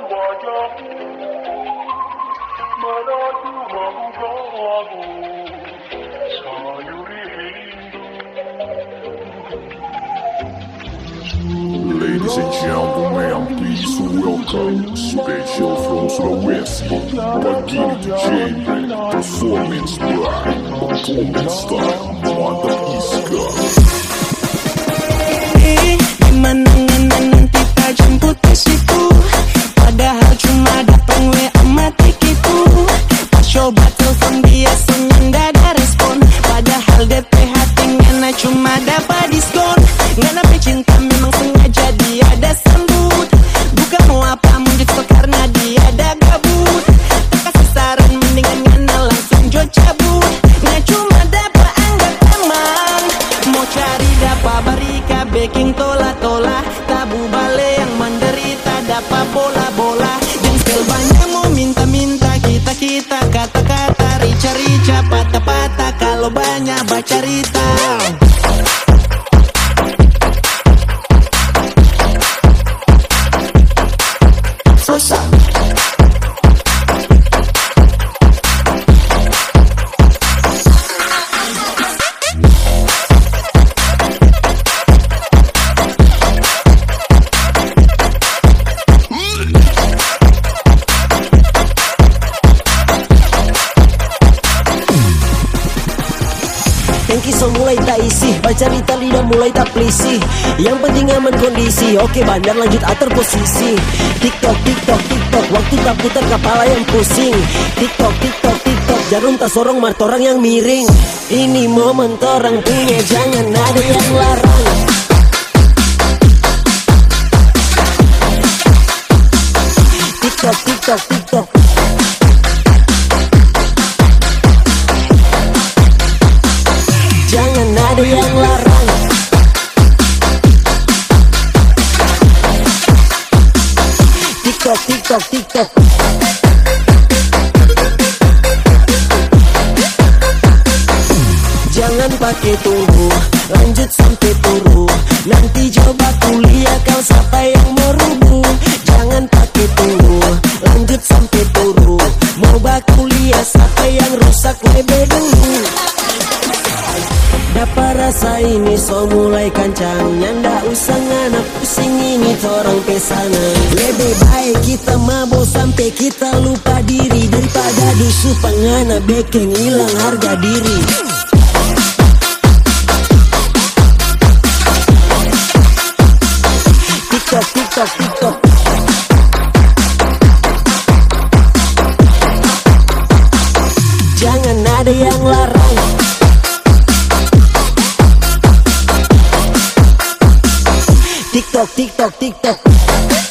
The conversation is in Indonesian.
wajahmu, meradu menggabu sayuri rindu. Ladies and gentlemen, please welcome special from Sulawesi, Pagini Genre, performance by Performance Style, Mantap Iska. Gimana nanti tak jemput ke situ, padahal cuma datang WA mati gitu. Pas coba telepon dia senyum gak ada respon, padahal DP hatinya cuma dapat diskon. Gak nape cinta memang sengaja dia ada sambut, bukan mau apa munjuk karena dia ada gabut. Tak kasih saran mendingan ngana langsung jo cabut. Gak cuma dapat anggap teman, mau cari dapat barika baking tola-tola. Tabu bale yang menderita dapat bola-bola. Dan skill banyak mau minta-minta, kita-kita kata-kata, rica-rica, patah-patah. Kalau banyak baca rita susah. Kisah mulai tak isi, baca cerita lidah mulai tak pelisi. Yang penting aman kondisi, oke bandar lanjut atur posisi. TikTok, TikTok, TikTok, waktu tak putar kepala yang pusing. TikTok, TikTok, TikTok, jarum tak sorong martorang yang miring. Ini momen torang punya, jangan ada yang larang. TikTok, TikTok, TikTok, jangan ada yang larang. TikTok, TikTok, TikTok, jangan pakai tunggu, lanjut sampai turu. Nanti coba kuliah kau siapa yang mau rubuh. Jangan pakai tunggu, lanjut sampai turu. Mau kuliah siapa yang rusak lebih dulu. Dapat rasa ini so mulai kancangnya, ndak usah nganak pusing ini torang pesana. Lebih baik kita mabok sampai kita lupa diri, daripada dusu pangana bekeng hilang harga diri. TikTok, TikTok, TikTok, jangan ada yang larang. TikTok, TikTok, TikTok,